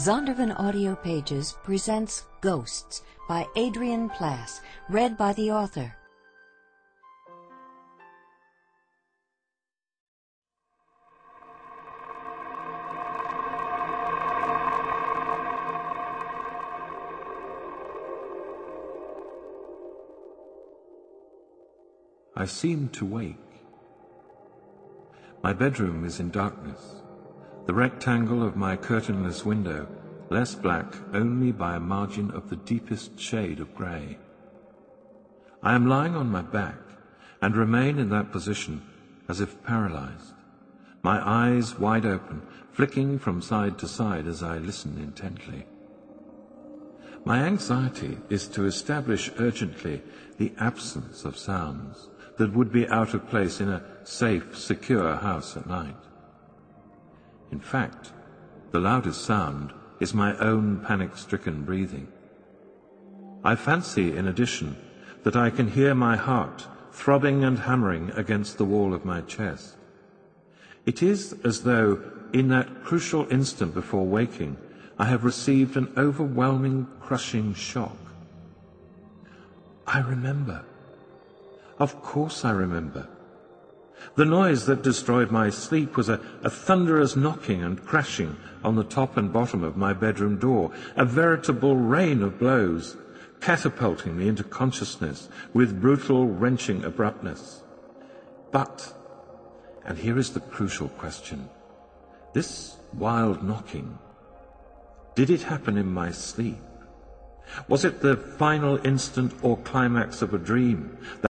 Zondervan Audio Pages presents Ghosts by Adrian Plass, read by the author. I seem to wake. My bedroom is in darkness. The rectangle of my curtainless window, less black only by a margin of the deepest shade of grey. I am lying on my back and remain in that position as if paralyzed, my eyes wide open, flicking from side to side as I listen intently. My anxiety is to establish urgently the absence of sounds that would be out of place in a safe, secure house at night. In fact, the loudest sound is my own panic-stricken breathing. I fancy, in addition, that I can hear my heart throbbing and hammering against the wall of my chest. It is as though, in that crucial instant before waking, I have received an overwhelming, crushing shock. I remember. Of course I remember. The noise that destroyed my sleep was a thunderous knocking and crashing on the top and bottom of my bedroom door, a veritable rain of blows, catapulting me into consciousness with brutal, wrenching abruptness. But, and here is the crucial question, this wild knocking, did it happen in my sleep? Was it the final instant or climax of a dream